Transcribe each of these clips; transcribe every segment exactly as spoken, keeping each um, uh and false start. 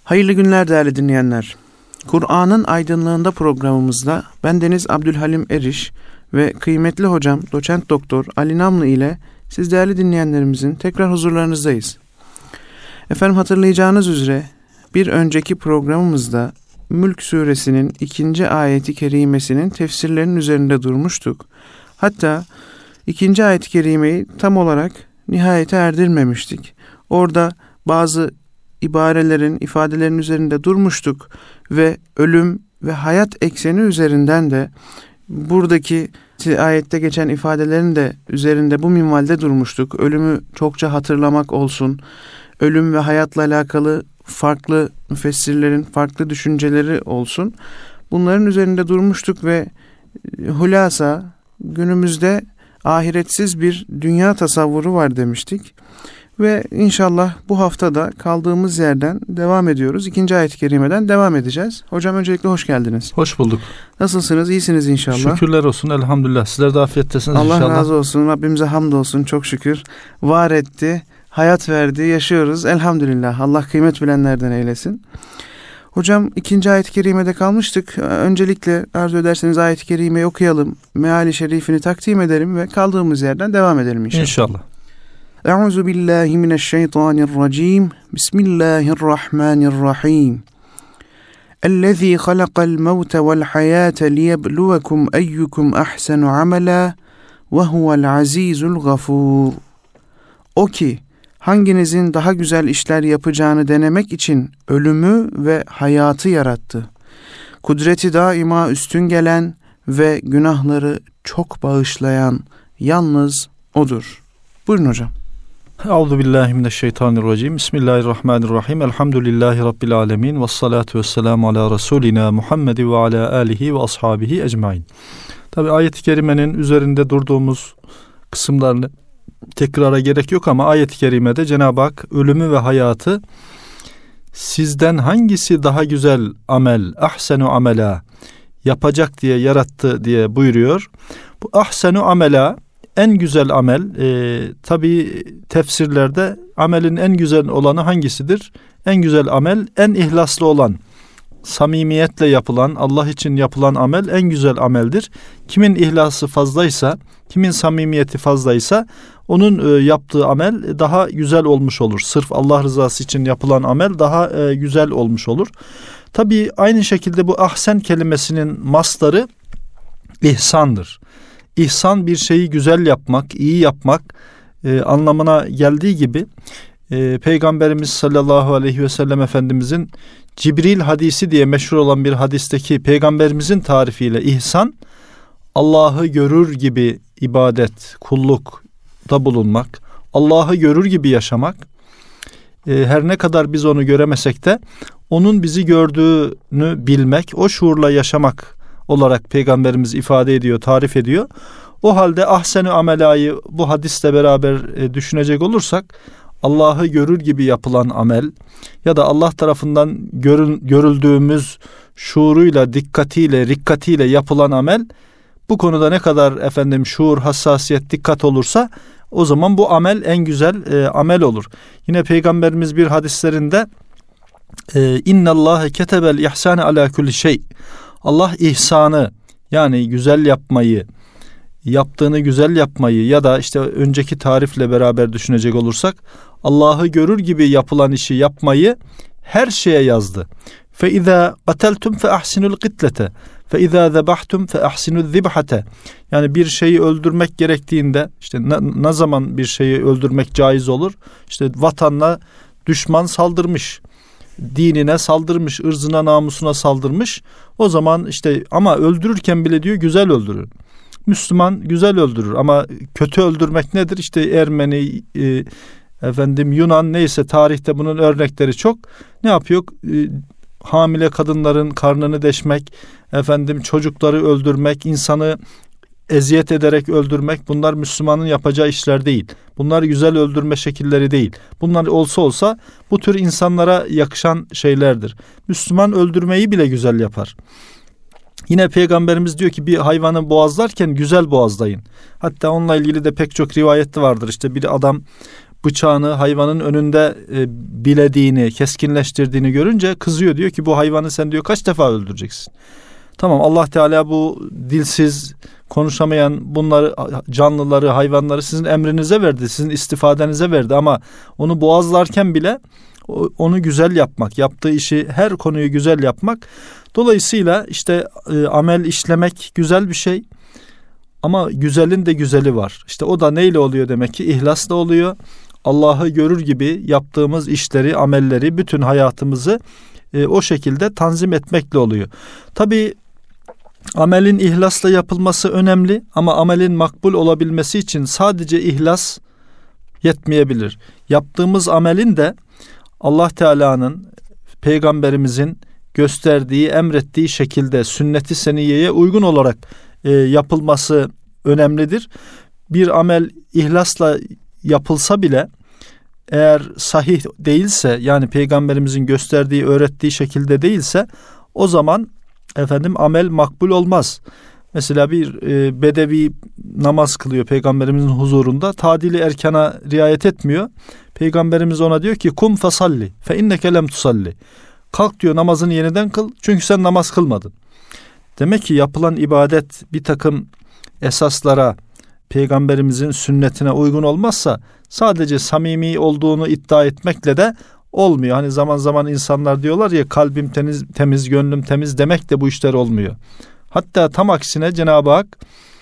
Hayırlı günler değerli dinleyenler. Kur'an'ın aydınlığında programımızda bendeniz Abdülhalim Eriş ve kıymetli hocam doçent doktor Ali Namlı ile siz değerli dinleyenlerimizin tekrar huzurlarınızdayız. Efendim hatırlayacağınız üzere bir önceki programımızda Mülk suresinin ikinci ayeti kerimesinin tefsirlerinin üzerinde durmuştuk. Hatta ikinci ayet-i kerimeyi tam olarak nihayete erdirmemiştik. Orada bazı ibarelerin, ifadelerin üzerinde durmuştuk ve ölüm ve hayat ekseni üzerinden de buradaki ayette geçen ifadelerin de üzerinde bu minvalde durmuştuk. Ölümü çokça hatırlamak olsun, ölüm ve hayatla alakalı farklı müfessirlerin farklı düşünceleri olsun. Bunların üzerinde durmuştuk ve hulasa günümüzde ahiretsiz bir dünya tasavvuru var demiştik. Ve inşallah bu haftada kaldığımız yerden devam ediyoruz. İkinci ayet-i kerimeden devam edeceğiz. Hocam öncelikle hoş geldiniz. Hoş bulduk. Nasılsınız? İyisiniz inşallah. Şükürler olsun elhamdülillah. Sizler de afiyettesiniz Allah inşallah. Allah razı olsun. Rabbimize hamdolsun. Çok şükür. Var etti, hayat verdi, yaşıyoruz. Elhamdülillah. Allah kıymet bilenlerden eylesin. Hocam ikinci ayet-i kerimede kalmıştık. Öncelikle arzu ederseniz ayet-i kerimeyi okuyalım. Meali şerifini takdim edelim ve kaldığımız yerden devam edelim inşallah. İnşallah. Euzu billahi mineşşeytanirracim. Bismillahirrahmanirrahim. Ellezî halakal mevte vel hayâte liyebluvekum eyyukum ahsenu amela ve huvel azîzul gafûr. O ki hanginizin daha güzel işler yapacağını denemek için ölümü ve hayatı yarattı. Kudreti daima üstün gelen ve günahları çok bağışlayan yalnız O'dur. Buyurun hocam. Euzubillahimineşşeytanirracim. Bismillahirrahmanirrahim. Elhamdülillahi Rabbil alemin. Vessalatu vesselamu ala Resulina Muhammed ve ala alihi ve ashabihi ecmain. Tabi ayet-i kerimenin üzerinde durduğumuz kısımlarını tekrara gerek yok ama ayet-i kerimede Cenab-ı Hak ölümü ve hayatı sizden hangisi daha güzel amel, ahsenu amela yapacak diye yarattı diye buyuruyor. Bu ahsenu amela en güzel amel, e, tabi tefsirlerde amelin en güzel olanı hangisidir? En güzel amel en ihlaslı olan, samimiyetle yapılan, Allah için yapılan amel en güzel ameldir. Kimin ihlası fazlaysa, kimin samimiyeti fazlaysa onun e, yaptığı amel daha güzel olmuş olur. Sırf Allah rızası için yapılan amel daha e, güzel olmuş olur. Tabi aynı şekilde bu ahsen kelimesinin mastarı ihsandır. İhsan bir şeyi güzel yapmak, iyi yapmak e, anlamına geldiği gibi e, Peygamberimiz sallallahu aleyhi ve sellem Efendimizin Cibril hadisi diye meşhur olan bir hadisteki Peygamberimizin tarifiyle ihsan, Allah'ı görür gibi ibadet, kullukta bulunmak, Allah'ı görür gibi yaşamak. E, her ne kadar biz onu göremesek de onun bizi gördüğünü bilmek, o şuurla yaşamak olarak Peygamberimiz ifade ediyor, tarif ediyor. O halde ahsen-i amelayı bu hadisle beraber e, düşünecek olursak Allah'ı görür gibi yapılan amel ya da Allah tarafından görün, görüldüğümüz şuuruyla, dikkatiyle, rikkatiyle yapılan amel, bu konuda ne kadar efendim şuur, hassasiyet, dikkat olursa o zaman bu amel en güzel e, amel olur. Yine Peygamberimiz bir hadislerinde e, innallâhe ketebel ihsâne alâ kulli şey. Allah ihsanı, yani güzel yapmayı, yaptığını güzel yapmayı ya da işte önceki tarifle beraber düşünecek olursak Allah'ı görür gibi yapılan işi yapmayı her şeye yazdı. فَاِذَا قَتَلْتُمْ فَاَحْسِنُوا الْقِتْلَةَ فَاِذَا ذَبَحْتُمْ فَاَحْسِنُوا الذِّبْحَةَ. Yani bir şeyi öldürmek gerektiğinde işte ne, ne zaman bir şeyi öldürmek caiz olur? İşte vatanla düşman saldırmış, dinine saldırmış, ırzına, namusuna saldırmış. O zaman işte ama öldürürken bile diyor güzel öldürür. Müslüman güzel öldürür ama kötü öldürmek nedir? İşte Ermeni, e, efendim Yunan, neyse tarihte bunun örnekleri çok. Ne yapıyor? E, hamile kadınların karnını deşmek, efendim çocukları öldürmek, insanı eziyet ederek öldürmek, bunlar Müslümanın yapacağı işler değil. Bunlar güzel öldürme şekilleri değil. Bunlar olsa olsa bu tür insanlara yakışan şeylerdir. Müslüman öldürmeyi bile güzel yapar. Yine Peygamberimiz diyor ki bir hayvanı boğazlarken güzel boğazlayın. Hatta onunla ilgili de pek çok rivayet vardır. İşte bir adam bıçağını hayvanın önünde e, bilediğini, keskinleştirdiğini görünce kızıyor. Diyor ki bu hayvanı sen diyor kaç defa öldüreceksin? Tamam, Allah Teala bu dilsiz, konuşamayan bunları, canlıları, hayvanları sizin emrinize verdi, sizin istifadenize verdi ama onu boğazlarken bile onu güzel yapmak, yaptığı işi, her konuyu güzel yapmak. Dolayısıyla işte e, amel işlemek güzel bir şey ama güzelin de güzeli var. İşte o da neyle oluyor demek ki? İhlasla oluyor. Allah'ı görür gibi yaptığımız işleri, amelleri, bütün hayatımızı e, o şekilde tanzim etmekle oluyor. Tabii amelin ihlasla yapılması önemli ama amelin makbul olabilmesi için sadece ihlas yetmeyebilir. Yaptığımız amelin de Allah Teala'nın, Peygamberimizin gösterdiği, emrettiği şekilde sünnet-i seniyeye uygun olarak e, yapılması önemlidir. Bir amel ihlasla yapılsa bile eğer sahih değilse, yani Peygamberimizin gösterdiği, öğrettiği şekilde değilse, o zaman efendim amel makbul olmaz. Mesela bir e, bedevi namaz kılıyor Peygamberimizin huzurunda. Tadili erkana riayet etmiyor. Peygamberimiz ona diyor ki kum fasalli fe inneke lem tusalli. Kalk diyor, namazını yeniden kıl çünkü sen namaz kılmadın. Demek ki yapılan ibadet bir takım esaslara, Peygamberimizin sünnetine uygun olmazsa sadece samimi olduğunu iddia etmekle de olmuyor. Hani zaman zaman insanlar diyorlar ya, kalbim temiz, temiz gönlüm temiz demek de bu işler olmuyor. Hatta tam aksine Cenab-ı Hak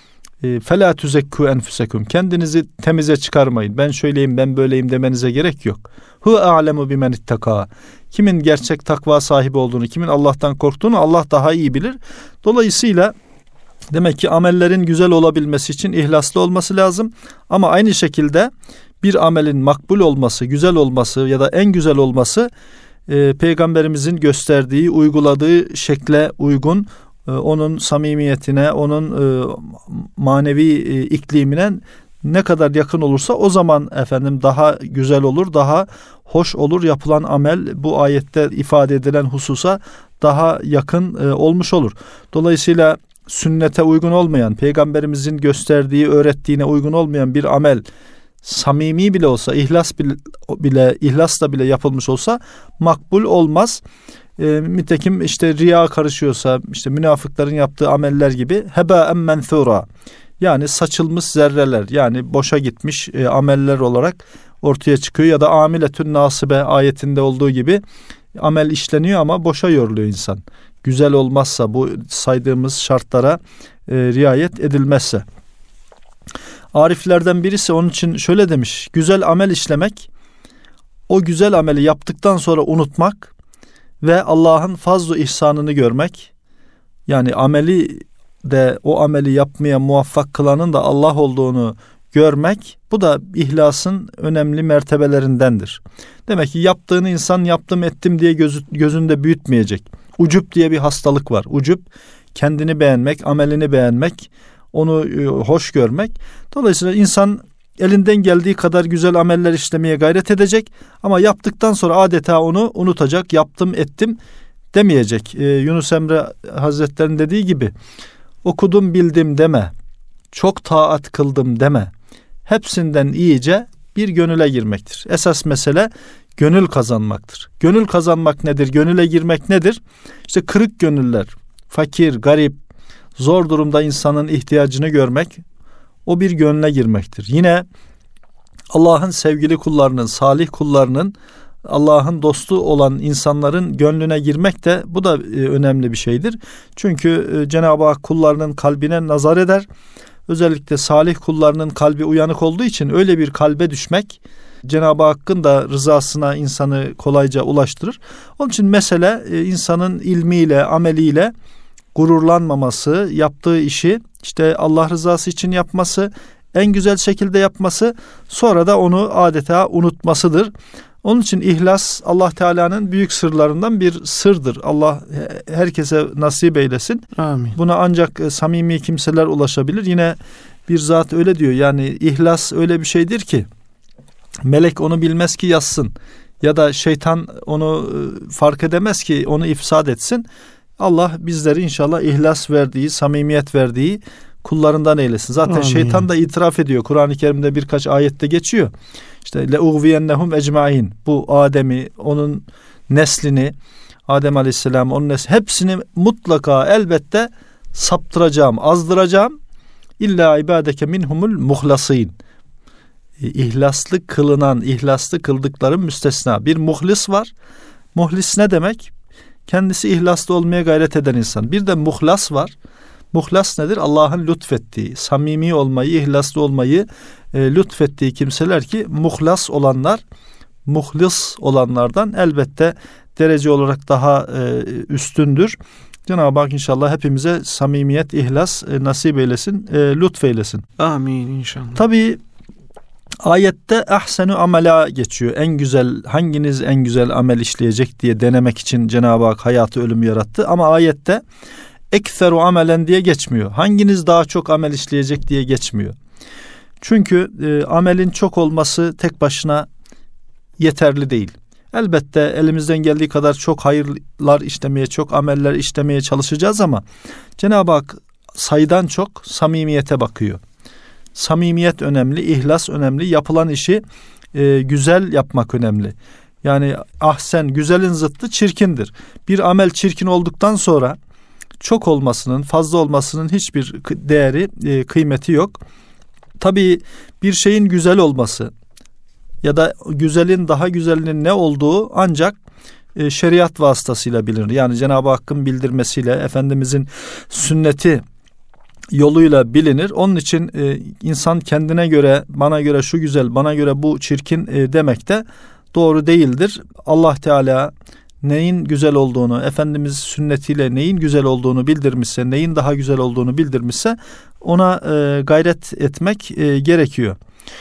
فَلَا تُزَكُّوا اَنْفُسَكُمْ kendinizi temize çıkarmayın. Ben şöyleyim, ben böyleyim demenize gerek yok. هُوَ أَعْلَمُ بِمَنِ اتَّقَى kimin gerçek takva sahibi olduğunu, kimin Allah'tan korktuğunu Allah daha iyi bilir. Dolayısıyla demek ki amellerin güzel olabilmesi için ihlaslı olması lazım. Ama aynı şekilde bir amelin makbul olması, güzel olması ya da en güzel olması e, Peygamberimizin gösterdiği, uyguladığı şekle uygun, e, onun samimiyetine, onun e, manevi e, iklimine ne kadar yakın olursa o zaman efendim daha güzel olur, daha hoş olur. Yapılan amel bu ayette ifade edilen hususa daha yakın e, olmuş olur. Dolayısıyla sünnete uygun olmayan, Peygamberimizin gösterdiği, öğrettiğine uygun olmayan bir amel samimi bile olsa, ihlas bile, bile ihlasla bile yapılmış olsa makbul olmaz. E, nitekim işte riya karışıyorsa, işte münafıkların yaptığı ameller gibi hebâen menthûrâ, yani saçılmış zerreler, yani boşa gitmiş e, ameller olarak ortaya çıkıyor. Ya da amiletün nasibe ayetinde olduğu gibi amel işleniyor ama boşa yoruluyor insan. Güzel olmazsa, bu saydığımız şartlara e, riayet edilmezse. Ariflerden birisi onun için şöyle demiş: güzel amel işlemek, o güzel ameli yaptıktan sonra unutmak ve Allah'ın fazl-ı ihsanını görmek. Yani ameli de, o ameli yapmaya muvaffak kılanın da Allah olduğunu görmek, bu da ihlasın önemli mertebelerindendir. Demek ki yaptığını insan yaptım ettim diye gözü, gözünde büyütmeyecek. Ucup diye bir hastalık var. Ucup, kendini beğenmek, amelini beğenmek, onu e, hoş görmek. Dolayısıyla insan elinden geldiği kadar güzel ameller işlemeye gayret edecek ama yaptıktan sonra adeta onu unutacak. Yaptım ettim demeyecek. Ee, Yunus Emre Hazretleri'nin dediği gibi, okudum bildim deme, çok taat kıldım deme, hepsinden iyice bir gönüle girmektir. Esas mesele gönül kazanmaktır. Gönül kazanmak nedir? Gönüle girmek nedir? İşte kırık gönüller, fakir, garip, zor durumda insanın ihtiyacını görmek, o bir gönle girmektir. Yine Allah'ın sevgili kullarının, salih kullarının, Allah'ın dostu olan insanların gönlüne girmek de, bu da önemli bir şeydir. Çünkü Cenab-ı Hak kullarının kalbine nazar eder. Özellikle salih kullarının kalbi uyanık olduğu için öyle bir kalbe düşmek Cenab-ı Hakk'ın da rızasına insanı kolayca ulaştırır. Onun için mesele insanın ilmiyle, ameliyle gururlanmaması, yaptığı işi işte Allah rızası için yapması, en güzel şekilde yapması, sonra da onu adeta unutmasıdır. Onun için ihlas Allah Teala'nın büyük sırlarından bir sırdır. Allah herkese nasip eylesin. Amin. Buna ancak samimi kimseler ulaşabilir. Yine bir zat öyle diyor. Yani ihlas öyle bir şeydir ki melek onu bilmez ki yazsın. Ya da şeytan onu fark edemez ki onu ifsad etsin. Allah bizleri inşallah ihlas verdiği, samimiyet verdiği kullarından eylesin. Zaten Amin. şeytan da itiraf ediyor. Kur'an-ı Kerim'de birkaç ayette geçiyor. İşte leugviyennehum ecmaîn. Bu Adem'i, onun neslini, Adem Aleyhisselam, onun nesli, hepsini mutlaka elbette saptıracağım, azdıracağım. İlla ibadeke minhumul muhlasîn. İhlaslı kılınan, ihlaslı kıldıkların müstesna. Bir muhlis var. Muhlis ne demek? Kendisi ihlaslı olmaya gayret eden insan. Bir de muhlas var. Muhlas nedir? Allah'ın lütfettiği, samimi olmayı, ihlaslı olmayı e, lütfettiği kimseler ki muhlas olanlar, muhlis olanlardan elbette derece olarak daha e, üstündür. Cenab-ı Hak inşallah hepimize samimiyet, ihlas e, nasip eylesin, e, lütfeylesin. Amin inşallah. Tabii ayette ahsenu amela geçiyor. En güzel, hanginiz en güzel amel işleyecek diye denemek için Cenab-ı Hak hayatı, ölümü yarattı. Ama ayette ekseru amelen diye geçmiyor. Hanginiz daha çok amel işleyecek diye geçmiyor. Çünkü e, amelin çok olması tek başına yeterli değil. Elbette elimizden geldiği kadar çok hayırlar işlemeye, çok ameller işlemeye çalışacağız ama Cenab-ı Hak sayıdan çok samimiyete bakıyor. Samimiyet önemli, ihlas önemli, yapılan işi e, güzel yapmak önemli. Yani ahsen, güzelin zıttı çirkindir. Bir amel çirkin olduktan sonra çok olmasının, fazla olmasının hiçbir değeri, e, kıymeti yok. Tabii bir şeyin güzel olması ya da güzelin daha güzelinin ne olduğu ancak e, şeriat vasıtasıyla bilinir. Yani Cenab-ı Hakk'ın bildirmesiyle, Efendimizin sünneti yoluyla bilinir. Onun için e, insan kendine göre, bana göre şu güzel, bana göre bu çirkin e, demek de doğru değildir. Allah Teala neyin güzel olduğunu, Efendimiz sünnetiyle neyin güzel olduğunu bildirmişse, neyin daha güzel olduğunu bildirmişse ona e, gayret etmek e, gerekiyor.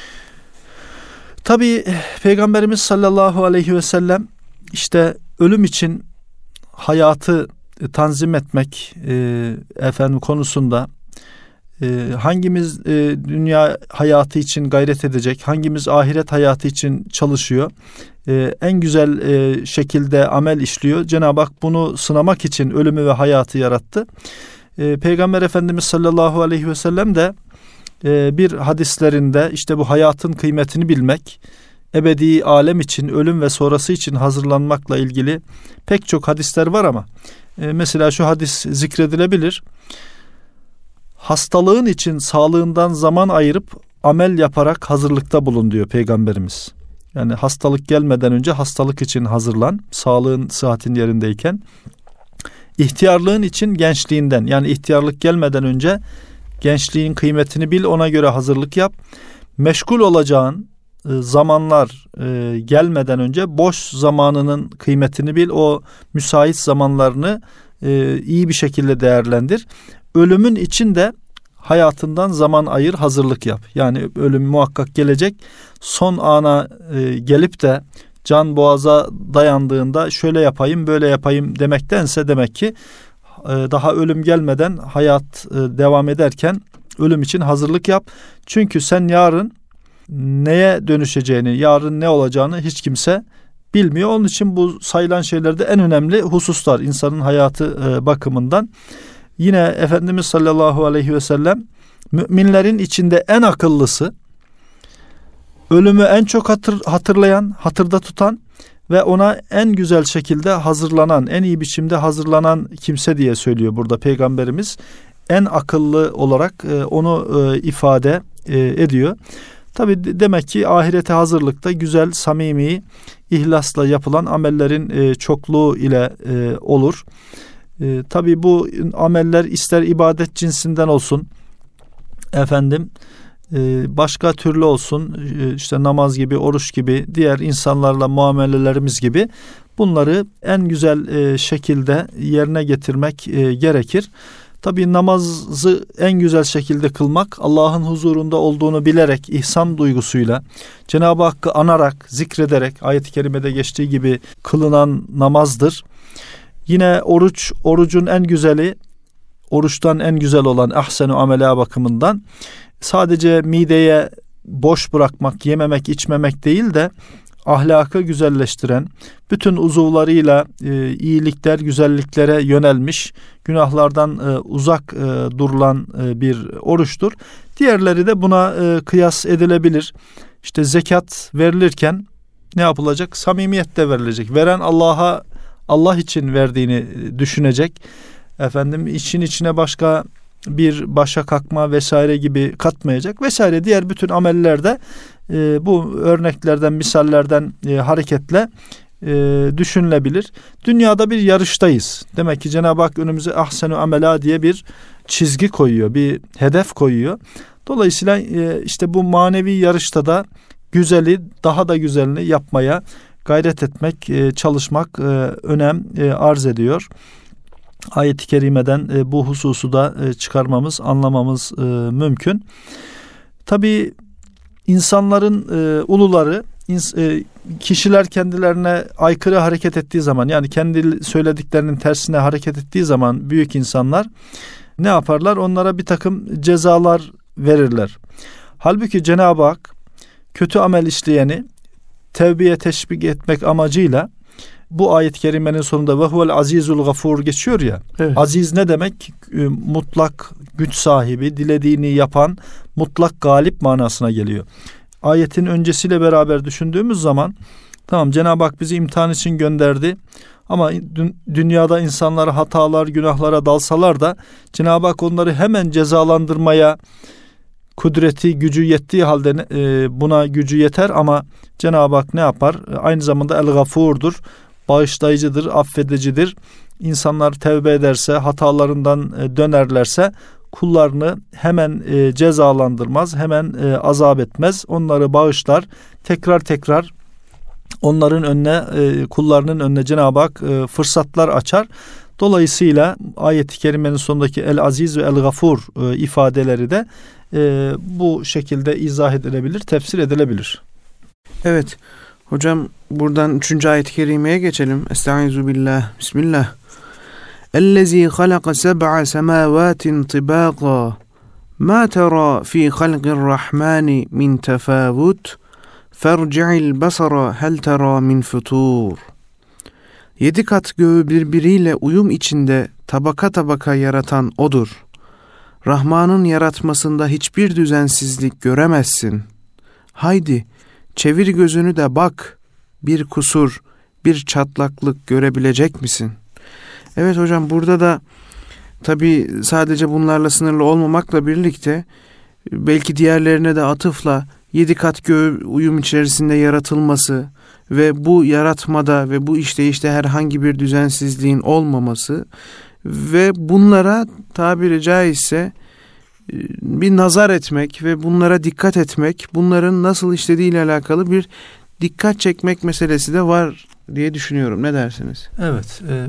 Tabii Peygamberimiz sallallahu aleyhi ve sellem işte ölüm için hayatı tanzim etmek e, efendim konusunda e, hangimiz e, dünya hayatı için gayret edecek, hangimiz ahiret hayatı için çalışıyor, e, en güzel e, şekilde amel işliyor. Cenab-ı Hak bunu sınamak için ölümü ve hayatı yarattı. E, Peygamber Efendimiz sallallahu aleyhi ve sellem de e, bir hadislerinde işte bu hayatın kıymetini bilmek, ebedi alem için, ölüm ve sonrası için hazırlanmakla ilgili pek çok hadisler var ama e, mesela şu hadis zikredilebilir. Hastalığın için sağlığından zaman ayırıp amel yaparak hazırlıkta bulun diyor Peygamberimiz. Yani hastalık gelmeden önce hastalık için hazırlan, sağlığın, sıhhatin yerindeyken. İhtiyarlığın için gençliğinden, yani ihtiyarlık gelmeden önce gençliğin kıymetini bil, ona göre hazırlık yap. Meşgul olacağın e, zamanlar e, gelmeden önce boş zamanının kıymetini bil, o müsait zamanlarını e, iyi bir şekilde değerlendir. Ölümün için de hayatından zaman ayır, hazırlık yap. Yani ölüm muhakkak gelecek. Son ana e, gelip de can boğaza dayandığında şöyle yapayım, böyle yapayım demektense demek ki e, daha ölüm gelmeden hayat e, devam ederken ölüm için hazırlık yap. Çünkü sen yarın neye dönüşeceğini, yarın ne olacağını hiç kimse bilmiyor. Onun için bu sayılan şeylerde en önemli hususlar insanın hayatı e, bakımından. Yine Efendimiz sallallahu aleyhi ve sellem müminlerin içinde en akıllısı, ölümü en çok hatır, hatırlayan, hatırda tutan ve ona en güzel şekilde hazırlanan, en iyi biçimde hazırlanan kimse diye söylüyor burada Peygamberimiz. En akıllı olarak e, onu e, ifade e, ediyor. Tabii demek ki ahirete hazırlıkta güzel, samimi, ihlasla yapılan amellerin e, çokluğu ile e, olur. E, tabii bu ameller ister ibadet cinsinden olsun, efendim e, başka türlü olsun, e, işte namaz gibi, oruç gibi, diğer insanlarla muamelelerimiz gibi, bunları en güzel e, şekilde yerine getirmek e, gerekir. Tabii namazı en güzel şekilde kılmak, Allah'ın huzurunda olduğunu bilerek, ihsan duygusuyla, Cenab-ı Hakk'ı anarak, zikrederek, ayet-i kerimede geçtiği gibi kılınan namazdır. Yine oruç, orucun en güzeli, oruçtan en güzel olan ahsenu amela bakımından sadece mideye boş bırakmak, yememek, içmemek değil de ahlakı güzelleştiren, bütün uzuvlarıyla e, iyilikler, güzelliklere yönelmiş, günahlardan e, uzak e, durulan e, bir oruçtur. Diğerleri de buna e, kıyas edilebilir. İşte zekat verilirken ne yapılacak? Samimiyetle verilecek. Veren Allah'a, Allah için verdiğini düşünecek. Efendim için içine başka bir başa kalkma vesaire gibi katmayacak vesaire. Diğer bütün amellerde e, bu örneklerden, misallerden e, hareketle e, düşünülebilir. Dünyada bir yarıştayız. Demek ki Cenab-ı Hak önümüze ahsenu amela diye bir çizgi koyuyor, bir hedef koyuyor. Dolayısıyla e, işte bu manevi yarışta da güzeli, daha da güzelini yapmaya gayret etmek, e, çalışmak e, önem e, arz ediyor. Ayet-i kerimeden e, bu hususu da e, çıkarmamız, anlamamız e, mümkün. Tabii insanların e, uluları, ins, e, kişiler kendilerine aykırı hareket ettiği zaman, yani kendi söylediklerinin tersine hareket ettiği zaman büyük insanlar ne yaparlar? Onlara bir takım cezalar verirler. Halbuki Cenab-ı Hak kötü amel işleyeni tevbeye teşvik etmek amacıyla bu ayet-i kerimenin sonunda ve huvel azizul gafur geçiyor ya. Evet. Aziz ne demek? Mutlak güç sahibi, dilediğini yapan, mutlak galip manasına geliyor. Ayetin öncesiyle beraber düşündüğümüz zaman tamam, Cenab-ı Hak bizi imtihan için gönderdi. Ama dünyada insanlar hatalar, günahlara dalsalar da Cenab-ı Hak onları hemen cezalandırmaya kudreti, gücü yettiği halde buna gücü yeter ama Cenab-ı Hak ne yapar? Aynı zamanda el-gafurdur. Bağışlayıcıdır, affedicidir. İnsanlar tevbe ederse, hatalarından dönerlerse kullarını hemen cezalandırmaz, hemen azap etmez. Onları bağışlar. Tekrar tekrar onların önüne, kullarının önüne Cenab-ı Hak fırsatlar açar. Dolayısıyla ayet-i kerimenin sonundaki el-aziz ve el-gafur ifadeleri de bu şekilde izah edilebilir, tefsir edilebilir. Evet. Hocam buradan üçüncü ayet-i kerimeye geçelim. Estaizu billah. Bismillah. Ellezî halaka seb'a semâvâtin tibâqa mâ terâ fî halqirrahmâni min tefâvut ferci'il basara hel terâ min futûr. Yedi kat göğü birbiriyle uyum içinde tabaka tabaka yaratan O'dur. Rahman'ın yaratmasında hiçbir düzensizlik göremezsin. Haydi çevir gözünü de bak, bir kusur, bir çatlaklık görebilecek misin? Evet hocam, burada da tabii sadece bunlarla sınırlı olmamakla birlikte belki diğerlerine de atıfla yedi kat göğü uyum içerisinde yaratılması ve bu yaratmada ve bu işleyişte herhangi bir düzensizliğin olmaması ve bunlara tabiri caizse bir nazar etmek ve bunlara dikkat etmek, bunların nasıl işlediğiyle alakalı bir dikkat çekmek meselesi de var diye düşünüyorum. Ne dersiniz? Evet. E,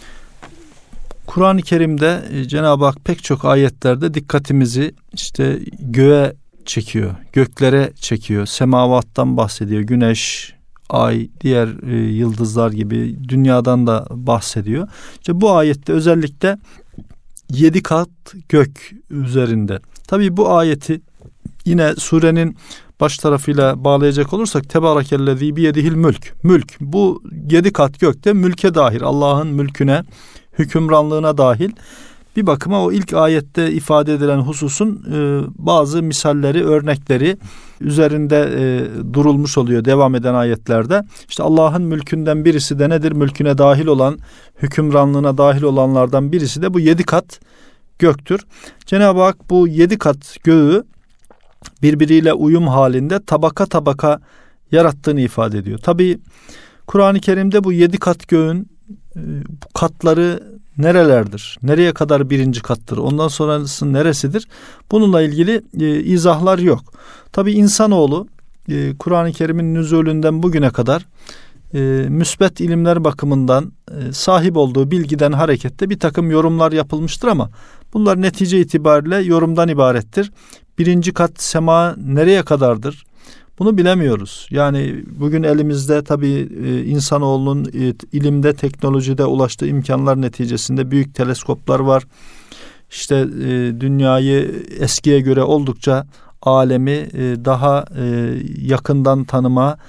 Kur'an-ı Kerim'de e, Cenab-ı Hak pek çok ayetlerde dikkatimizi işte göğe çekiyor, göklere çekiyor, semavattan bahsediyor, güneş, ay, diğer e, yıldızlar gibi dünyadan da bahsediyor. İşte bu ayette özellikle yedi kat gök üzerinde. Tabii bu ayeti yine surenin baş tarafıyla bağlayacak olursak Tebârakellezî biyedihil mülk. Mülk. Bu yedi kat gökte mülke dahil. Allah'ın mülküne, hükümranlığına dahil. Bir bakıma o ilk ayette ifade edilen hususun e, bazı misalleri, örnekleri üzerinde e, durulmuş oluyor devam eden ayetlerde. İşte Allah'ın mülkünden birisi de nedir? Mülküne dahil olan, hükümranlığına dahil olanlardan birisi de bu yedi kat göktür. Cenab-ı Hak bu yedi kat göğü birbiriyle uyum halinde tabaka tabaka yarattığını ifade ediyor. Tabii Kur'an-ı Kerim'de bu yedi kat göğün e, katları nerelerdir? Nereye kadar birinci kattır? Ondan sonrası neresidir? Bununla ilgili e, izahlar yok. Tabii insanoğlu e, Kur'an-ı Kerim'in nüzulünden bugüne kadar e, müsbet ilimler bakımından e, sahip olduğu bilgiden hareketle bir takım yorumlar yapılmıştır ama bunlar netice itibariyle yorumdan ibarettir. Birinci kat sema nereye kadardır? Bunu bilemiyoruz. Yani bugün elimizde tabii e, insanoğlunun e, ilimde, teknolojide ulaştığı imkanlar neticesinde büyük teleskoplar var. İşte e, dünyayı eskiye göre oldukça alemi e, daha e, yakından tanıma,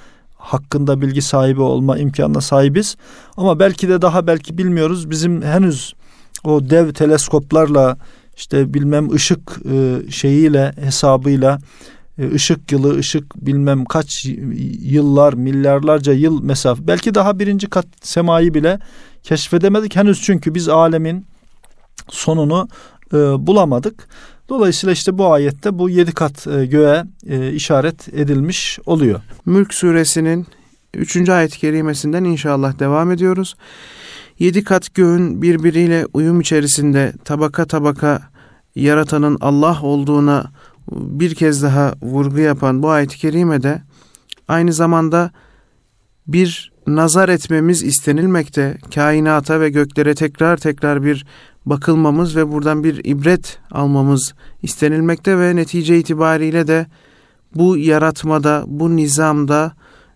hakkında bilgi sahibi olma imkanına sahibiz. Ama belki de daha belki bilmiyoruz. Bizim henüz o dev teleskoplarla işte bilmem ışık e, şeyiyle hesabıyla e, ışık yılı, ışık bilmem kaç yıllar, milyarlarca yıl mesafe. Belki daha birinci kat semayı bile keşfedemedik henüz, çünkü biz alemin sonunu e, bulamadık. Dolayısıyla işte bu ayette bu yedi kat e, göğe e, işaret edilmiş oluyor. Mülk suresinin üçüncü ayet-i kerimesinden inşallah devam ediyoruz. Yedi kat göğün birbiriyle uyum içerisinde tabaka tabaka yaratanın Allah olduğuna bir kez daha vurgu yapan bu ayet-i kerimede aynı zamanda bir nazar etmemiz istenilmekte. Kainata ve göklere tekrar tekrar bir bakılmamız ve buradan bir ibret almamız istenilmekte ve netice itibariyle de bu yaratmada, bu nizamda,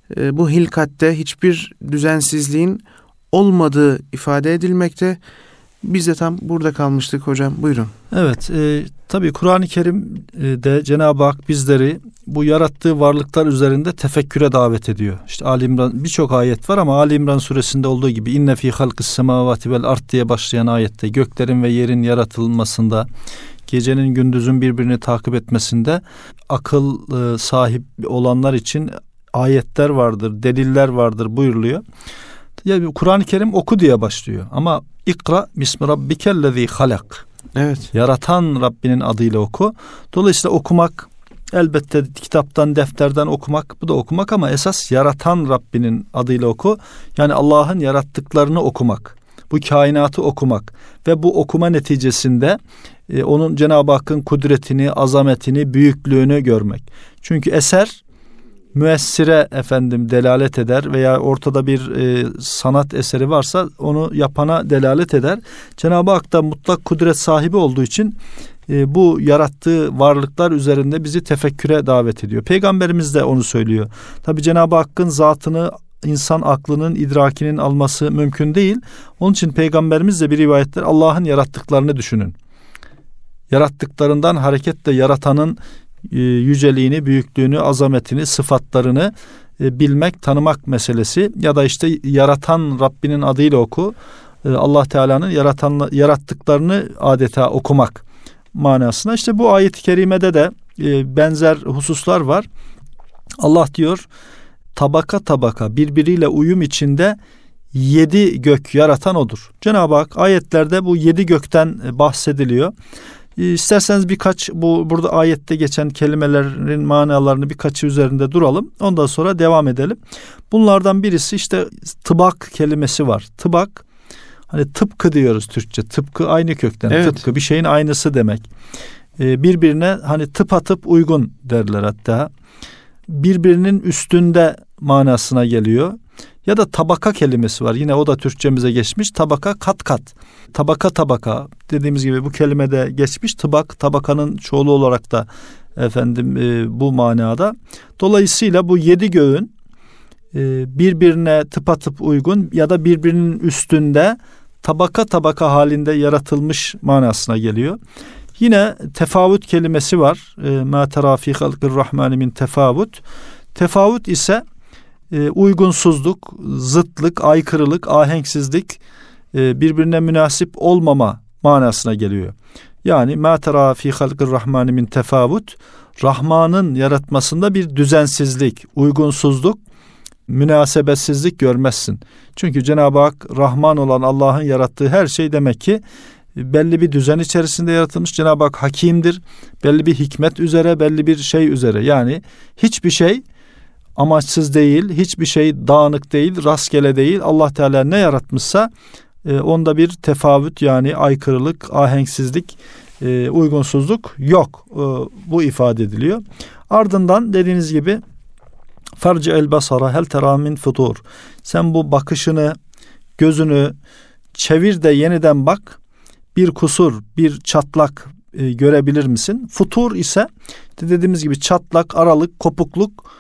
bu hilkatte hiçbir düzensizliğin olmadığı ifade edilmekte. Biz de tam burada kalmıştık hocam. Buyurun. Evet, e, tabii Kur'an-ı Kerim'de Cenab-ı Hak bizleri bu yarattığı varlıklar üzerinde tefekküre davet ediyor. İşte Ali İmran birçok ayet var ama Ali İmran suresinde olduğu gibi inne fî halkis semâvâti vel ard diye başlayan ayette göklerin ve yerin yaratılmasında, gecenin gündüzün birbirini takip etmesinde akıl e, sahip olanlar için ayetler vardır, deliller vardır buyuruluyor. Yani Kur'an-ı Kerim oku diye başlıyor ama İkra bismi rabbikellezî halak. Evet. Yaratan Rabbinin adıyla oku. Dolayısıyla okumak elbette kitaptan, defterden okumak, bu da okumak ama esas yaratan Rabbinin adıyla oku. Yani Allah'ın yarattıklarını okumak. Bu kainatı okumak ve bu okuma neticesinde e, onun Cenab-ı Hakk'ın kudretini, azametini, büyüklüğünü görmek. Çünkü eser müessire efendim delalet eder veya ortada bir e, sanat eseri varsa onu yapana delalet eder. Cenab-ı Hak da mutlak kudret sahibi olduğu için e, bu yarattığı varlıklar üzerinde bizi tefekküre davet ediyor. Peygamberimiz de onu söylüyor. Tabii Cenab-ı Hakk'ın zatını insan aklının, idrakinin alması mümkün değil. Onun için Peygamberimiz de bir rivayetler Allah'ın yarattıklarını düşünün. Yarattıklarından hareketle yaratanın yüceliğini, büyüklüğünü, azametini, sıfatlarını bilmek, tanımak meselesi ya da işte yaratan Rabbinin adıyla oku. Allah Teala'nın yaratan yarattıklarını adeta okumak manasına. İşte bu ayet-i kerimede de benzer hususlar var. Allah diyor tabaka tabaka birbiriyle uyum içinde yedi gök yaratan odur. Cenab-ı Hak ayetlerde bu yedi gökten bahsediliyor. İsterseniz birkaç bu burada ayette geçen kelimelerin manalarını birkaçı üzerinde duralım. Ondan sonra devam edelim. Bunlardan birisi işte tıbak kelimesi var. Tıbak, hani tıpkı diyoruz Türkçe. Tıpkı aynı kökten. Evet. Tıpkı bir şeyin aynısı demek. Ee, birbirine hani tıpatıp uygun derler hatta. Birbirinin üstünde manasına geliyor. Ya da tabaka kelimesi var. Yine o da Türkçemize geçmiş. Tabaka kat kat. Tabaka tabaka dediğimiz gibi bu kelimede geçmiş. Tıbak tabakanın çoğulu olarak da efendim e, bu manada. Dolayısıyla bu yedi göğün e, birbirine tıpatıp uygun ya da birbirinin üstünde tabaka tabaka halinde yaratılmış manasına geliyor. Yine tefavüt kelimesi var. Ma tera fi halqir rahmani min tefavüt. Tefavüt ise e, uygunsuzluk, zıtlık, aykırılık, ahenksizlik, e, birbirine münasip olmama manasına geliyor. Yani ma tera fi halqir rahmani min tefavüt, Rahman'ın yaratmasında bir düzensizlik, uygunsuzluk, münasebetsizlik görmezsin. Çünkü Cenab-ı Hak Rahman olan Allah'ın yarattığı her şey demek ki belli bir düzen içerisinde yaratılmış. Cenab-ı Hak hakimdir. Belli bir hikmet üzere, belli bir şey üzere. Yani hiçbir şey amaçsız değil, hiçbir şey dağınık değil, rastgele değil. Allah Teala ne yaratmışsa e, onda bir tefavüt yani aykırılık, ahenksizlik, e, uygunsuzluk yok. E, bu ifade ediliyor. Ardından dediğiniz gibi farci el basara hel tera min futur. Sen bu bakışını, gözünü çevir de yeniden bak. Bir kusur, bir çatlak e, görebilir misin? Futur ise dediğimiz gibi çatlak, aralık, kopukluk,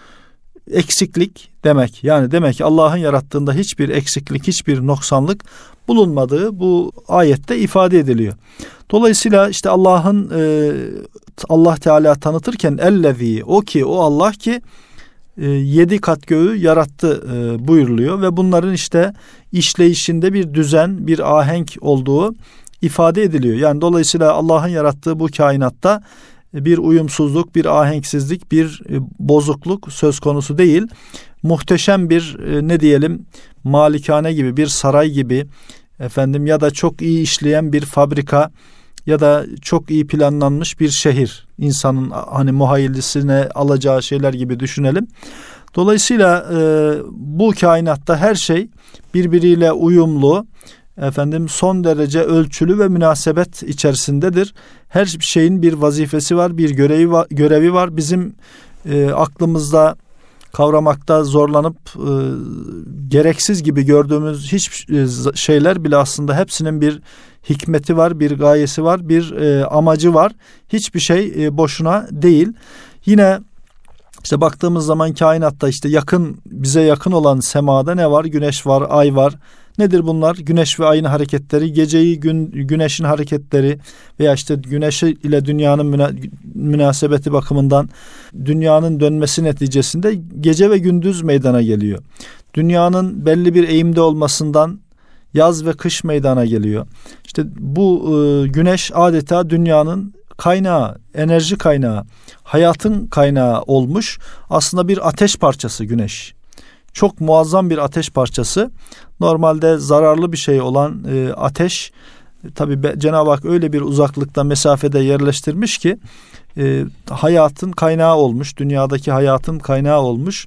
eksiklik demek. Yani demek ki Allah'ın yarattığında hiçbir eksiklik, hiçbir noksanlık bulunmadığı bu ayette ifade ediliyor. Dolayısıyla işte Allah'ın e, Allah Teala tanıtırken ellezî, o ki, o Allah ki e, yedi kat göğü yarattı e, buyuruluyor ve bunların işte işleyişinde bir düzen, bir ahenk olduğu ifade ediliyor. Yani dolayısıyla Allah'ın yarattığı bu kainatta bir uyumsuzluk, bir ahenksizlik, bir bozukluk söz konusu değil. Muhteşem bir ne diyelim malikane gibi, bir saray gibi efendim ya da çok iyi işleyen bir fabrika ya da çok iyi planlanmış bir şehir. İnsanın hani muhayyilesine alacağı şeyler gibi düşünelim. Dolayısıyla e, bu kainatta her şey birbiriyle uyumlu, efendim son derece ölçülü ve münasebet içerisindedir. Her şeyin bir vazifesi var, bir görevi var. Görevi var. Bizim e, aklımızda kavramakta zorlanıp e, gereksiz gibi gördüğümüz hiç e, şeyler bile aslında hepsinin bir hikmeti var, bir gayesi var, bir e, amacı var. Hiçbir şey e, boşuna değil. Yine işte baktığımız zaman kainatta işte yakın bize yakın olan semada ne var? Güneş var, ay var. Nedir bunlar? Güneş ve ayın hareketleri, geceyi gün, güneşin hareketleri veya işte güneş ile dünyanın müna, münasebeti bakımından dünyanın dönmesi neticesinde gece ve gündüz meydana geliyor. Dünyanın belli bir eğimde olmasından yaz ve kış meydana geliyor. İşte bu e, güneş adeta dünyanın kaynağı, enerji kaynağı, hayatın kaynağı olmuş. Aslında bir ateş parçası güneş. Çok muazzam bir ateş parçası. Normalde zararlı bir şey olan e, ateş, tabii be, Cenab-ı Hak öyle bir uzaklıkta, mesafede yerleştirmiş ki e, hayatın kaynağı olmuş, dünyadaki hayatın kaynağı olmuş.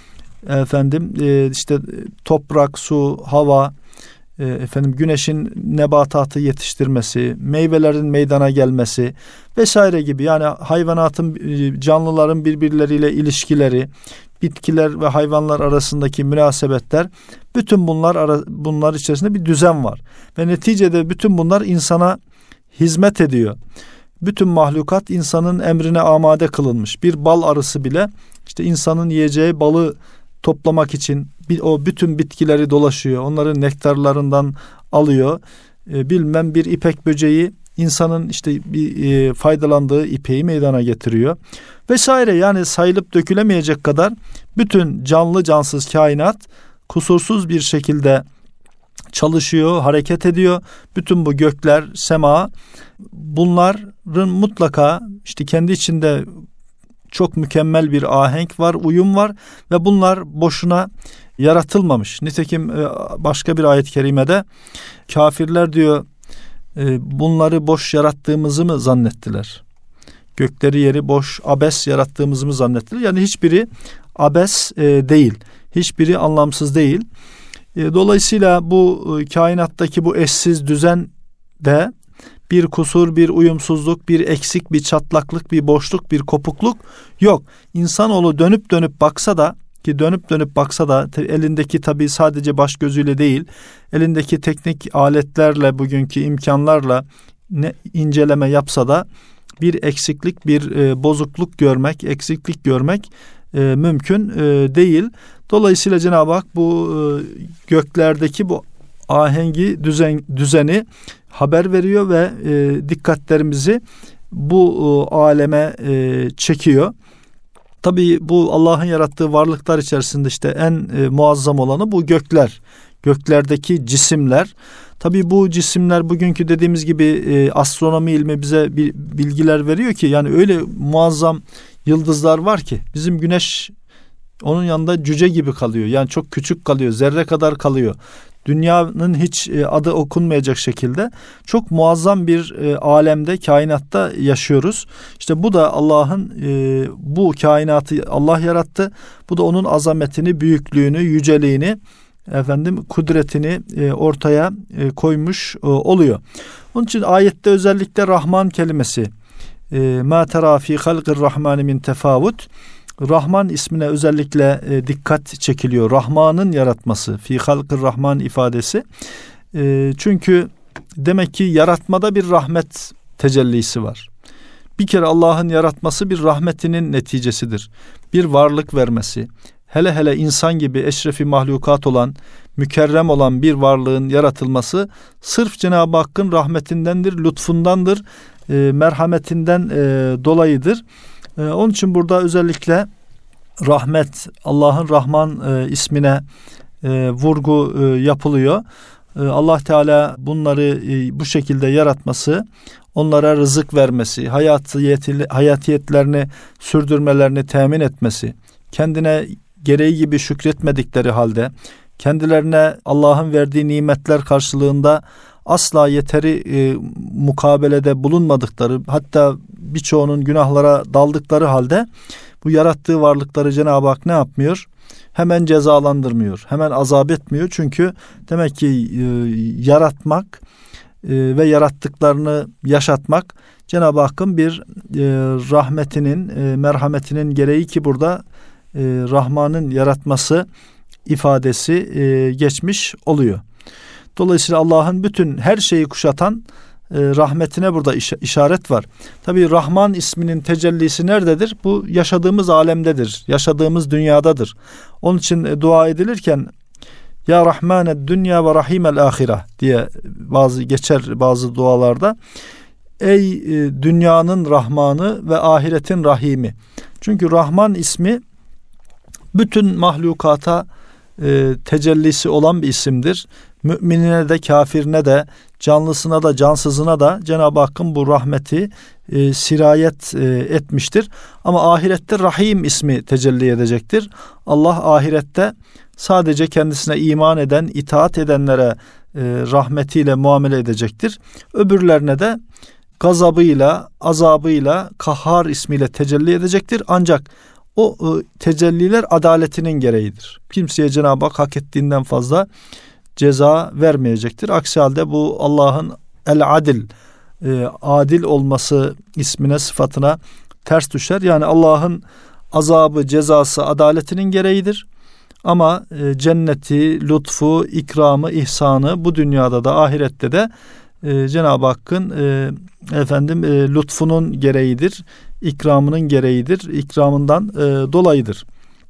Efendim e, işte toprak, su, hava, e, efendim güneşin nebatatı yetiştirmesi, meyvelerin meydana gelmesi vesaire gibi, yani hayvanatın, canlıların birbirleriyle ilişkileri, bitkiler ve hayvanlar arasındaki münasebetler, bütün bunlar ara, bunlar içerisinde bir düzen var. Ve neticede bütün bunlar insana hizmet ediyor. Bütün mahlukat insanın emrine amade kılınmış. Bir bal arısı bile işte insanın yiyeceği balı toplamak için o bütün bitkileri dolaşıyor. Onların nektarlarından alıyor. E, bilmem bir ipek böceği insanın işte bir e, faydalandığı ipeği meydana getiriyor. Vesaire, yani sayılıp dökülemeyecek kadar bütün canlı cansız kainat kusursuz bir şekilde çalışıyor, hareket ediyor. Bütün bu gökler, sema, bunların mutlaka işte kendi içinde çok mükemmel bir ahenk var, uyum var ve bunlar boşuna yaratılmamış. Nitekim başka bir ayet-i kerimede kafirler diyor, bunları boş yarattığımızı mı zannettiler? Gökleri yeri boş, abes yarattığımızı mı zannettiler? Yani hiçbiri abes e, değil. Hiçbiri anlamsız değil. E, dolayısıyla bu e, kainattaki bu eşsiz düzen de bir kusur, bir uyumsuzluk, bir eksik, bir çatlaklık, bir boşluk, bir kopukluk yok. İnsanoğlu dönüp dönüp baksa da, ki dönüp dönüp baksa da elindeki tabii sadece baş gözüyle değil, elindeki teknik aletlerle, bugünkü imkanlarla ne inceleme yapsa da bir eksiklik, bir e, bozukluk görmek, eksiklik görmek e, mümkün e, değil. Dolayısıyla Cenab-ı Hak bu e, göklerdeki bu ahengi, düzen, düzeni haber veriyor ve e, dikkatlerimizi bu e, aleme e, çekiyor. Tabii bu Allah'ın yarattığı varlıklar içerisinde işte en e, muazzam olanı bu gökler. Göklerdeki cisimler. Tabii bu cisimler bugünkü dediğimiz gibi e, astronomi ilmi bize bir bilgiler veriyor ki, yani öyle muazzam yıldızlar var ki bizim güneş onun yanında cüce gibi kalıyor. Yani çok küçük kalıyor, zerre kadar kalıyor. Dünyanın hiç e, adı okunmayacak şekilde çok muazzam bir e, alemde, kainatta yaşıyoruz. İşte bu da Allah'ın e, bu kainatı Allah yarattı. Bu da onun azametini, büyüklüğünü, yüceliğini, efendim kudretini e, ortaya e, koymuş e, oluyor. Onun için ayette özellikle Rahman kelimesi, ma tera fi halqir rahmani min tefavut, Rahman ismine özellikle e, dikkat çekiliyor. Rahman'ın yaratması, fi halqir rahman ifadesi. E, çünkü demek ki yaratmada bir rahmet tecellisi var. Bir kere Allah'ın yaratması bir rahmetinin neticesidir. Bir varlık vermesi, hele hele insan gibi eşrefi mahlukat olan, mükerrem olan bir varlığın yaratılması sırf Cenab-ı Hakk'ın rahmetindendir, lütfundandır, e, merhametinden e, dolayıdır. E, onun için burada özellikle rahmet, Allah'ın Rahman e, ismine e, vurgu e, yapılıyor. E, Allah Teala bunları e, bu şekilde yaratması, onlara rızık vermesi, hayatiyeti, hayatiyetlerini sürdürmelerini temin etmesi, kendine gereği gibi şükretmedikleri halde, kendilerine Allah'ın verdiği nimetler karşılığında asla yeteri e, mukabelede bulunmadıkları, hatta birçoğunun günahlara daldıkları halde bu yarattığı varlıkları Cenab-ı Hak ne yapmıyor? Hemen cezalandırmıyor, hemen azap etmiyor. Çünkü demek ki e, yaratmak e, ve yarattıklarını yaşatmak Cenab-ı Hakk'ın bir e, rahmetinin, e, merhametinin gereği ki burada e, Rahman'ın yaratması ifadesi e, geçmiş oluyor. Dolayısıyla Allah'ın bütün her şeyi kuşatan e, rahmetine burada iş, işaret var. Tabii Rahman isminin tecellisi nerededir? Bu yaşadığımız alemdedir. Yaşadığımız dünyadadır. Onun için e, dua edilirken Ya Rahmaned Dünya ve Rahimel Ahire diye bazı geçer bazı dualarda. Ey e, dünyanın Rahmanı ve ahiretin Rahimi. Çünkü Rahman ismi bütün mahlukata e, tecellisi olan bir isimdir. Müminine de kafirine de canlısına da cansızına da Cenab-ı Hakk'ın bu rahmeti e, sirayet e, etmiştir. Ama ahirette Rahim ismi tecelli edecektir. Allah ahirette sadece kendisine iman eden, itaat edenlere e, rahmetiyle muamele edecektir. Öbürlerine de gazabıyla, azabıyla, Kahhar ismiyle tecelli edecektir. Ancak o e, tecelliler adaletinin gereğidir. Kimseye Cenab-ı Hak hak ettiğinden fazla ceza vermeyecektir. Aksi halde bu Allah'ın el-adil, e, adil olması ismine, sıfatına ters düşer. Yani Allah'ın azabı, cezası adaletinin gereğidir. Ama e, cenneti, lütfu, ikramı, ihsanı bu dünyada da ahirette de e, Cenab-ı Hakk'ın e, efendim e, lütfunun gereğidir, ikramının gereğidir, ikramından e, dolayıdır.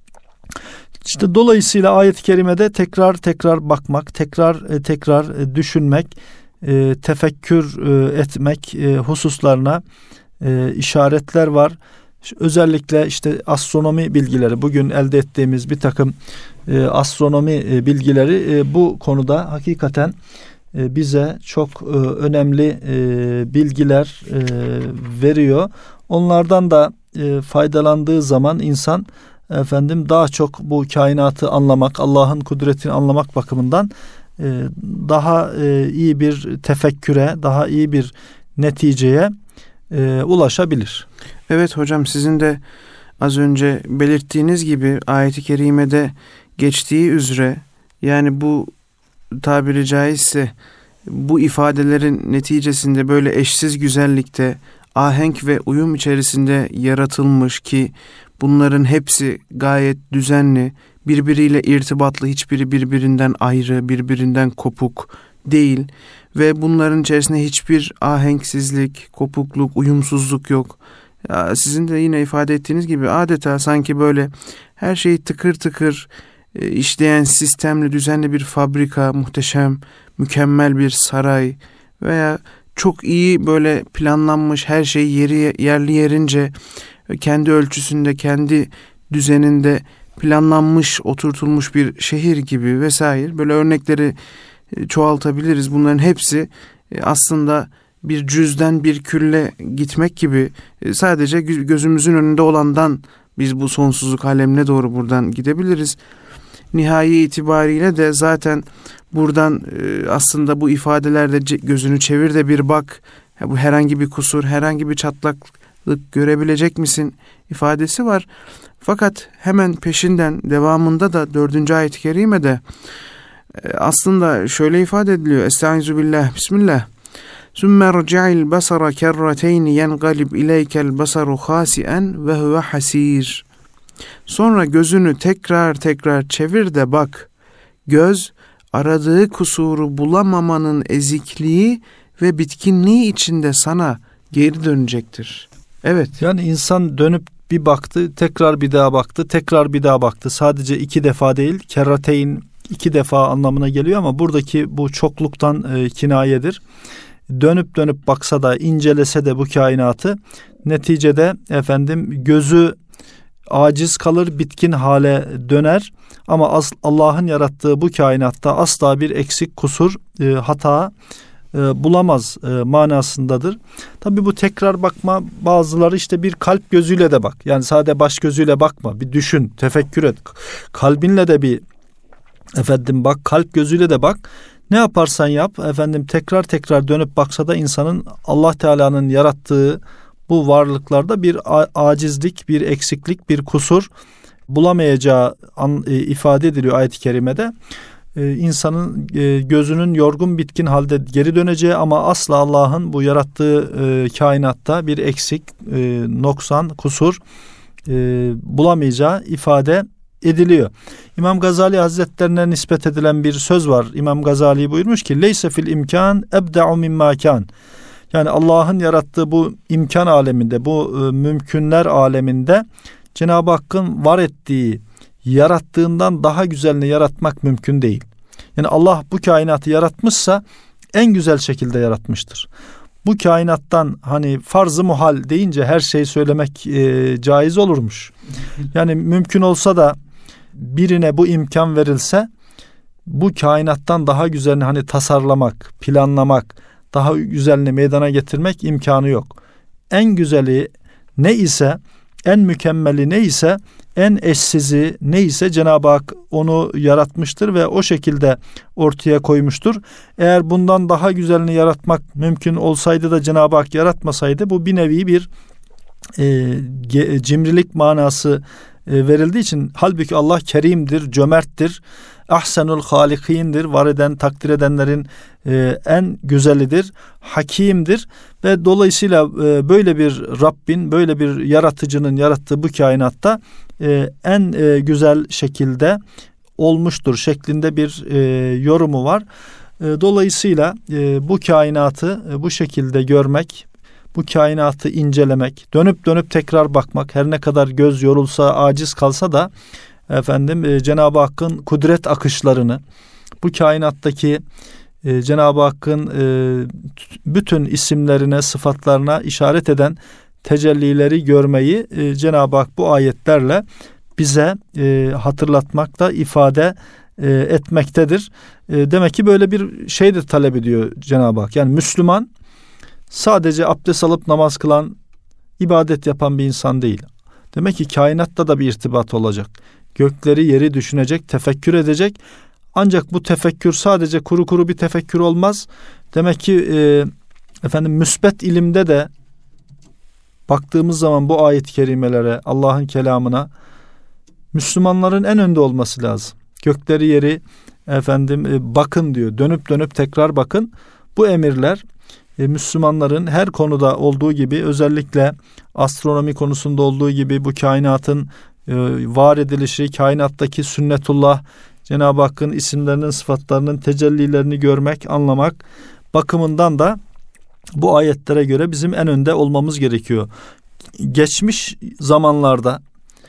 İşte dolayısıyla ayet-i kerimede tekrar tekrar bakmak, tekrar e, tekrar e, düşünmek, e, tefekkür e, etmek e, hususlarına e, işaretler var. Özellikle işte astronomi bilgileri, bugün elde ettiğimiz bir takım e, astronomi e, bilgileri e, bu konuda hakikaten e, bize çok e, önemli e, bilgiler e, veriyor. Onlardan da e, faydalandığı zaman insan efendim daha çok bu kainatı anlamak, Allah'ın kudretini anlamak bakımından e, daha e, iyi bir tefekküre, daha iyi bir neticeye e, ulaşabilir. Evet hocam, sizin de az önce belirttiğiniz gibi ayet-i kerimede geçtiği üzere, yani bu tabiri caizse bu ifadelerin neticesinde böyle eşsiz güzellikte, ahenk ve uyum içerisinde yaratılmış ki bunların hepsi gayet düzenli, birbiriyle irtibatlı, hiçbiri birbirinden ayrı, birbirinden kopuk değil ve bunların içerisinde hiçbir ahenksizlik, kopukluk, uyumsuzluk yok. Ya sizin de yine ifade ettiğiniz gibi adeta sanki böyle her şeyi tıkır tıkır e, işleyen sistemli, düzenli bir fabrika, muhteşem, mükemmel bir saray veya çok iyi böyle planlanmış, her şey yeri yerli yerince kendi ölçüsünde, kendi düzeninde planlanmış, oturtulmuş bir şehir gibi vesaire, böyle örnekleri çoğaltabiliriz. Bunların hepsi aslında bir cüzden bir külle gitmek gibi, sadece gözümüzün önünde olandan biz bu sonsuzluk alemine doğru buradan gidebiliriz. Nihai itibariyle de zaten buradan aslında bu ifadelerde gözünü çevir de bir bak, bu herhangi bir kusur, herhangi bir çatlaklık görebilecek misin ifadesi var. Fakat hemen peşinden, devamında da dördüncü ayet-i kerimede aslında şöyle ifade ediliyor. Estaizu billah, bismillah. Sümme rci'il basara kerrateyni yengalib ileykel basaru khasi'en ve huve hasir. Sonra gözünü tekrar tekrar çevir de bak. Göz aradığı kusuru bulamamanın ezikliği ve bitkinliği içinde sana geri dönecektir. Evet. Yani insan dönüp bir baktı, tekrar bir daha baktı, tekrar bir daha baktı. Sadece iki defa değil, kerrateyn iki defa anlamına geliyor ama buradaki bu çokluktan e, kinayedir. Dönüp dönüp baksa da, incelese de bu kainatı, neticede efendim gözü aciz kalır, bitkin hale döner. Ama Allah'ın yarattığı bu kainatta asla bir eksik, kusur, e, hata e, bulamaz e, manasındadır. Tabii bu tekrar bakma, bazıları işte bir kalp gözüyle de bak. Yani sadece baş gözüyle bakma. Bir düşün, tefekkür et. Kalbinle de bir efendim bak, kalp gözüyle de bak. Ne yaparsan yap efendim, tekrar tekrar dönüp baksa da insanın Allah Teala'nın yarattığı bu varlıklarda bir acizlik, bir eksiklik, bir kusur bulamayacağı an, e, ifade ediliyor ayet-i kerimede. E, insanın e, gözünün yorgun, bitkin halde geri döneceği ama asla Allah'ın bu yarattığı e, kainatta bir eksik, e, noksan, kusur e, bulamayacağı ifade ediliyor. İmam Gazali Hazretlerine nispet edilen bir söz var. İmam Gazali buyurmuş ki: "Leyse fil imkan ebda'u mimma kan." Yani Allah'ın yarattığı bu imkan aleminde, bu e, mümkünler aleminde Cenab-ı Hakk'ın var ettiği, yarattığından daha güzelini yaratmak mümkün değil. Yani Allah bu kainatı yaratmışsa en güzel şekilde yaratmıştır. Bu kainattan hani farz-ı muhal deyince her şeyi söylemek e, caiz olurmuş. Yani mümkün olsa da birine bu imkan verilse bu kainattan daha güzelini hani tasarlamak, planlamak, daha güzelini meydana getirmek imkanı yok. En güzeli ne ise, en mükemmeli ne ise, en eşsizi ne ise Cenab-ı Hak onu yaratmıştır ve o şekilde ortaya koymuştur. Eğer bundan daha güzelini yaratmak mümkün olsaydı da Cenab-ı Hak yaratmasaydı, bu bir nevi bir e, cimrilik manası e, verildiği için, halbuki Allah kerimdir, cömerttir, ahsenul halikindir, var eden, takdir edenlerin e, en güzelidir, hakimdir ve dolayısıyla e, böyle bir Rabbin, böyle bir yaratıcının yarattığı bu kainatta e, en e, güzel şekilde olmuştur şeklinde bir e, yorumu var. E, dolayısıyla e, bu kainatı e, bu şekilde görmek, bu kainatı incelemek, dönüp dönüp tekrar bakmak, her ne kadar göz yorulsa, aciz kalsa da efendim e, Cenab-ı Hakk'ın kudret akışlarını, bu kainattaki e, Cenab-ı Hakk'ın e, bütün isimlerine, sıfatlarına işaret eden tecellileri görmeyi e, Cenab-ı Hak bu ayetlerle bize e, hatırlatmakta, ifade e, etmektedir. E, demek ki böyle bir şey de talep ediyor Cenab-ı Hak. Yani Müslüman sadece abdest alıp namaz kılan, ibadet yapan bir insan değil. Demek ki kainatta da bir irtibat olacak. Gökleri, yeri düşünecek, tefekkür edecek. Ancak bu tefekkür sadece kuru kuru bir tefekkür olmaz. Demek ki e, efendim müsbet ilimde de baktığımız zaman bu ayet-i kerimelere, Allah'ın kelamına, Müslümanların en önde olması lazım. Gökleri, yeri efendim e, bakın diyor. Dönüp dönüp tekrar bakın. Bu emirler e, Müslümanların her konuda olduğu gibi, özellikle astronomi konusunda olduğu gibi, bu kainatın e, var edilişi, kainattaki sünnetullah, Cenab-ı Hakk'ın isimlerinin, sıfatlarının tecellilerini görmek, anlamak bakımından da bu ayetlere göre bizim en önde olmamız gerekiyor. Geçmiş zamanlarda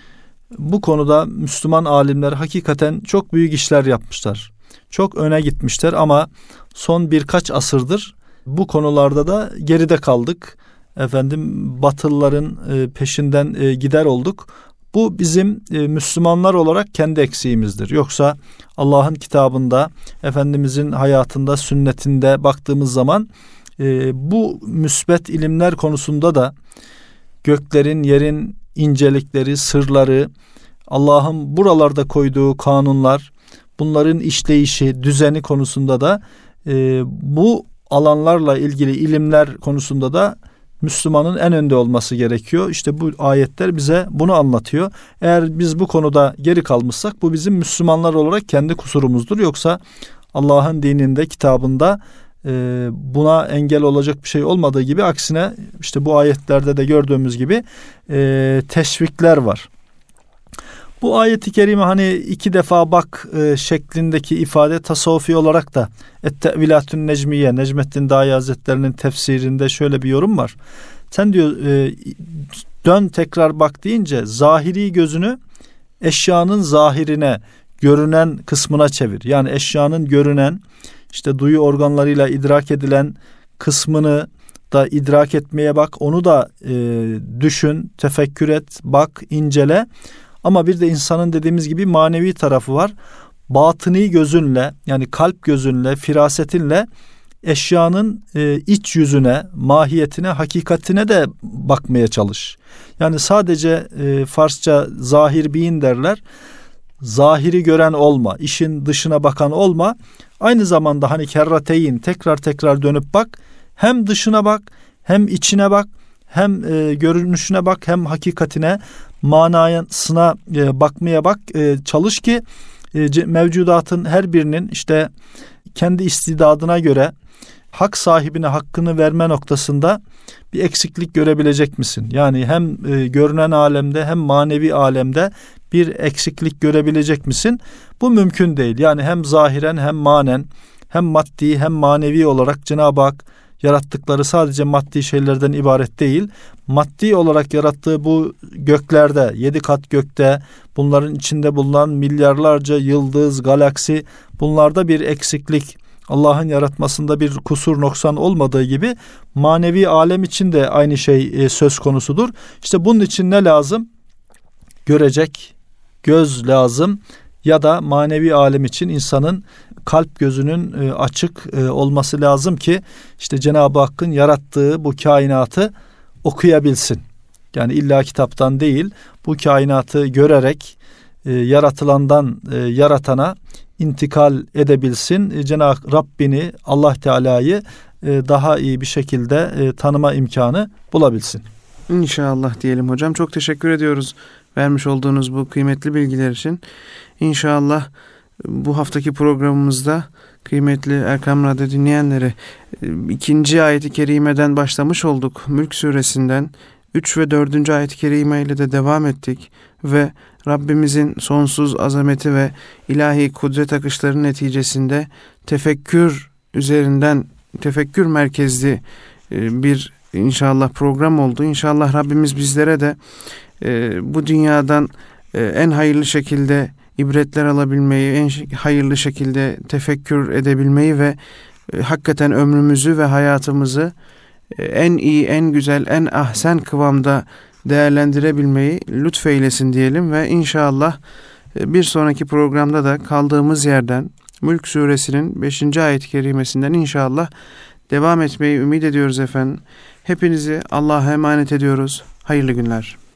bu konuda Müslüman alimler hakikaten çok büyük işler yapmışlar. Çok öne gitmişler ama son birkaç asırdır bu konularda da geride kaldık. Efendim Batılıların peşinden gider olduk. Bu bizim Müslümanlar olarak kendi eksiğimizdir. Yoksa Allah'ın kitabında, Efendimizin hayatında, sünnetinde baktığımız zaman bu müsbet ilimler konusunda da göklerin, yerin incelikleri, sırları, Allah'ın buralarda koyduğu kanunlar, bunların işleyişi, düzeni konusunda da e, bu alanlarla ilgili ilimler konusunda da Müslümanın en önde olması gerekiyor. İşte bu ayetler bize bunu anlatıyor. Eğer biz bu konuda geri kalmışsak bu bizim Müslümanlar olarak kendi kusurumuzdur. Yoksa Allah'ın dininde, kitabında e, buna engel olacak bir şey olmadığı gibi, aksine işte bu ayetlerde de gördüğümüz gibi e, teşvikler var. Bu ayet-i kerime hani iki defa bak e, şeklindeki ifade tasavvufi olarak da Et-Tevilatün Necmiye, Necmettin Dâi Hazretleri'nin tefsirinde şöyle bir yorum var. Sen diyor e, dön tekrar bak deyince zahiri gözünü eşyanın zahirine, görünen kısmına çevir. Yani eşyanın görünen, işte duyu organlarıyla idrak edilen kısmını da idrak etmeye bak. Onu da e, düşün, tefekkür et, bak, incele. Ama bir de insanın dediğimiz gibi manevi tarafı var. Batıni gözünle, yani kalp gözünle, firasetinle eşyanın e, iç yüzüne, mahiyetine, hakikatine de bakmaya çalış. Yani sadece e, Farsça zahir beyin derler. Zahiri gören olma, işin dışına bakan olma. Aynı zamanda hani kerrateyn, tekrar tekrar dönüp bak. Hem dışına bak, hem içine bak, hem e, görünüşüne bak, hem hakikatine, manasına e, bakmaya bak. E, çalış ki e, mevcudatın her birinin işte kendi istidadına göre hak sahibine hakkını verme noktasında bir eksiklik görebilecek misin? Yani hem e, görünen alemde hem manevi alemde bir eksiklik görebilecek misin? Bu mümkün değil. Yani hem zahiren hem manen, hem maddi hem manevi olarak Cenab-ı Hak yarattıkları sadece maddi şeylerden ibaret değil. Maddi olarak yarattığı bu göklerde, yedi kat gökte, bunların içinde bulunan milyarlarca yıldız, galaksi, bunlarda bir eksiklik, Allah'ın yaratmasında bir kusur, noksan olmadığı gibi manevi alem için de aynı şey söz konusudur. İşte bunun için ne lazım? Görecek göz lazım ya da manevi alem için insanın kalp gözünün açık olması lazım ki işte Cenab-ı Hakk'ın yarattığı bu kainatı okuyabilsin. Yani illa kitaptan değil, bu kainatı görerek yaratılandan yaratana intikal edebilsin. Cenab-ı Rabbini, Allah Teala'yı daha iyi bir şekilde tanıma imkanı bulabilsin. İnşallah diyelim hocam. Çok teşekkür ediyoruz vermiş olduğunuz bu kıymetli bilgiler için. İnşallah bu haftaki programımızda kıymetli Erkam Radyo dinleyenleri ikinci ayet-i kerimeden başlamış olduk. Mülk suresinden üç ve dördüncü ayet-i kerime ile de devam ettik ve Rabbimizin sonsuz azameti ve ilahi kudret akışları neticesinde tefekkür üzerinden, tefekkür merkezli bir inşallah program oldu. İnşallah Rabbimiz bizlere de bu dünyadan en hayırlı şekilde ibretler alabilmeyi, en hayırlı şekilde tefekkür edebilmeyi ve hakikaten ömrümüzü ve hayatımızı en iyi, en güzel, en ahsen kıvamda değerlendirebilmeyi lütfeylesin diyelim ve inşallah bir sonraki programda da kaldığımız yerden Mülk suresinin beşinci ayet-i kerimesinden inşallah devam etmeyi ümit ediyoruz efendim. Hepinizi Allah'a emanet ediyoruz. Hayırlı günler.